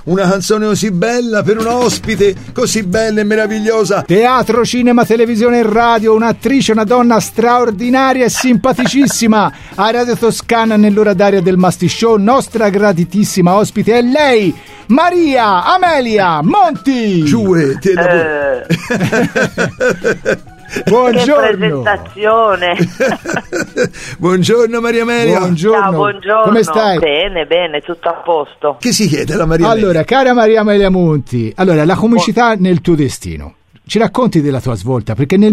una canzone così bella per un ospite così bella e meravigliosa. Teatro, cinema, televisione e radio, un'attrice, una donna straordinaria e simpaticissima. A Radio Toscana nell'ora d'aria del Masti Show, nostra graditissima ospite è lei, Maria Amelia Monti. Buongiorno. Che presentazione. Buongiorno Maria Amelia. Buongiorno. Ciao, buongiorno. Come stai? Bene, tutto a posto. Che si chiede la Maria Amelia? Allora, cara Maria Amelia Monti, allora, la comicità nel tuo destino. Ci racconti della tua svolta? Perché nel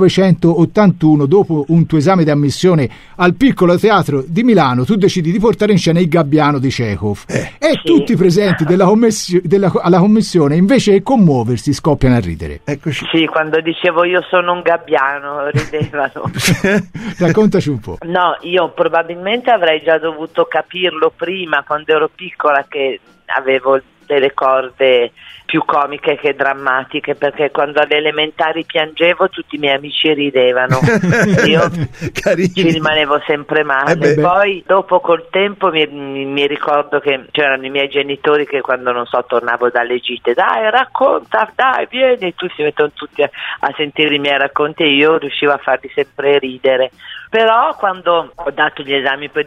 1981, dopo un tuo esame di ammissione al Piccolo Teatro di Milano, tu decidi di portare in scena Il Gabbiano di Chekhov. E sì. Tutti i presenti alla commissione, invece che commuoversi, scoppiano a ridere. Eccoci. Sì, quando dicevo io sono un gabbiano, ridevano. Raccontaci un po'. No, io probabilmente avrei già dovuto capirlo prima, quando ero piccola, che avevo delle corde più comiche che drammatiche, perché quando alle elementari piangevo tutti i miei amici ridevano. Io ci rimanevo sempre male. Poi dopo col tempo mi ricordo che c'erano i miei genitori che quando non so tornavo dalle gite, dai racconta, dai vieni, tu si mettono tutti a sentire i miei racconti e io riuscivo a farli sempre ridere. Però quando ho dato gli esami per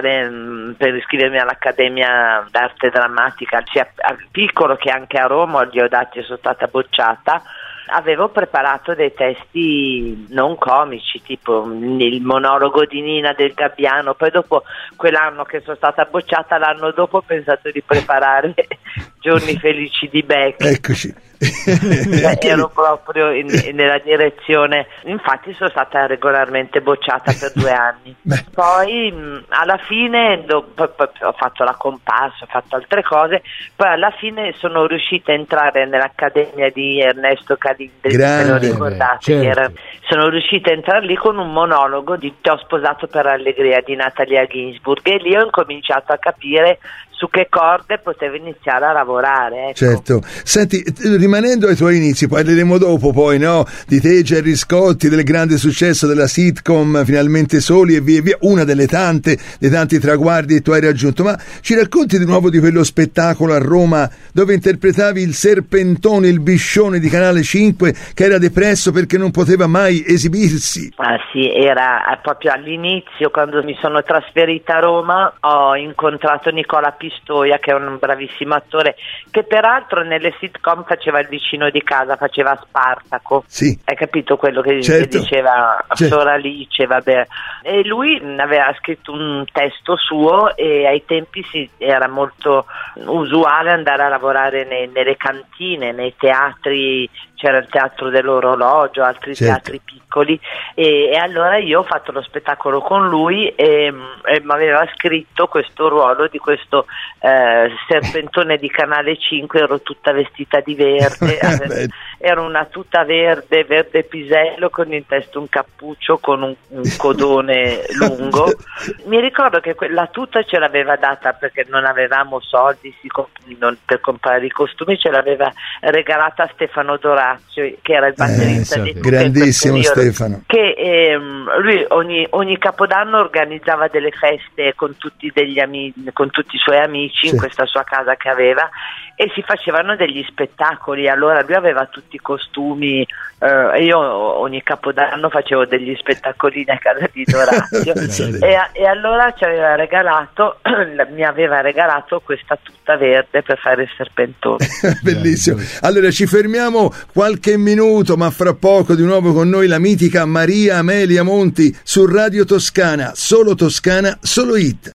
per iscrivermi all'Accademia d'Arte Drammatica, sia al Piccolo che anche a Roma, li ho dati e sono stata bocciata, avevo preparato dei testi non comici, tipo il monologo di Nina del Gabbiano. Poi dopo quell'anno che sono stata bocciata, l'anno dopo ho pensato di preparare Giorni felici di Beck. Eccoci. Ero proprio nella direzione, infatti sono stata regolarmente bocciata per 2 anni. Poi alla fine ho fatto la comparsa, ho fatto altre cose, poi alla fine sono riuscita a entrare nell'Accademia di Ernesto Calindri, se lo ricordate, certo. Sono riuscita a entrare lì con un monologo di Ti ho sposato per allegria di Natalia Ginzburg, e lì ho incominciato a capire su che corde potevo iniziare a lavorare, ecco. Certo. Senti, rimanendo ai tuoi inizi, parleremo dopo poi, no? Di te, Gerry Scotti, del grande successo della sitcom Finalmente Soli e via via, una dei tanti traguardi che tu hai raggiunto, ma ci racconti di nuovo di quello spettacolo a Roma dove interpretavi il serpentone, il biscione di Canale 5 che era depresso perché non poteva mai esibirsi? Ah sì, era proprio all'inizio, quando mi sono trasferita a Roma, ho incontrato Nicola Pistoia, che è un bravissimo attore, che peraltro nelle sitcom faceva il vicino di casa, faceva Spartaco. Sì. Hai capito quello che certo. diceva Sor Alice, vabbè. E lui aveva scritto un testo suo e ai tempi era molto usuale andare a lavorare nelle cantine, nei teatri. C'era il teatro dell'orologio, altri teatri piccoli, e allora io ho fatto lo spettacolo con lui e mi aveva scritto questo ruolo di questo serpentone di Canale 5. Ero tutta vestita di verde, ero una tuta verde pisello, con in testa un cappuccio con un codone lungo. Mi ricordo che la tuta ce l'aveva data, perché non avevamo soldi per comprare i costumi, ce l'aveva regalata Stefano Dorazio, che era il batterista di grandissimo Stefano, che lui ogni capodanno organizzava delle feste con tutti i suoi amici in questa sua casa che aveva, e si facevano degli spettacoli. Allora lui aveva tutti i costumi, e io ogni capodanno facevo degli spettacolini a casa di Dorazio e allora mi aveva regalato questa tuta verde per fare il serpentone. Bellissimo. Allora ci fermiamo qualche minuto, ma fra poco di nuovo con noi la mitica Maria Amelia Monti su Radio Toscana, solo hit.